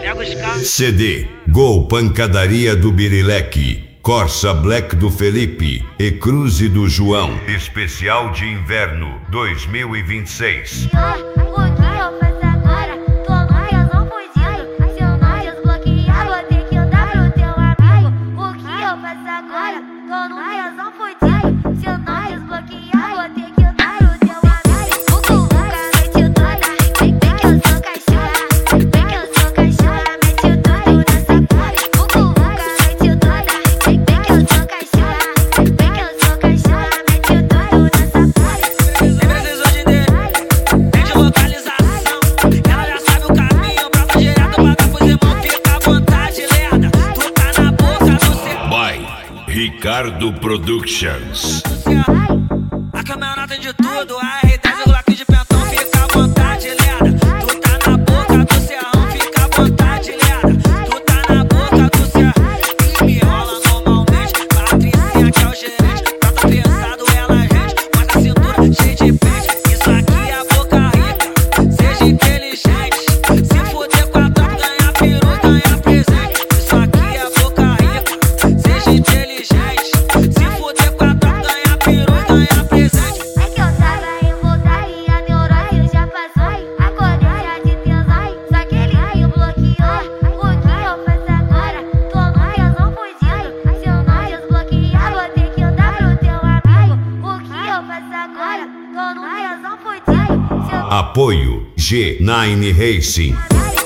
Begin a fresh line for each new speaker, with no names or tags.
Pega os carros.
CD, Gol Pancadaria do Birileque, Corsa Black do Felipe e Cruze do João. Especial de Inverno 2026. Ricardo Productions.
A caminhoneta de tudo, a R10 o Glock de pentão, fica à vontade, leda. Tu tá na boca do serrão, fica à vontade, leda. Tu tá na boca do serrão, me rola normalmente. Patricinha que é o gerente, tá tão pesado, ela gente. Mostra a cintura, cheia de pente. Isso aqui é boca rica, seja inteligente. Se fuder com a tropa, ganha peru, ganha presente. Isso aqui é boca rica, seja inteligente.
Apoio G9 Racing.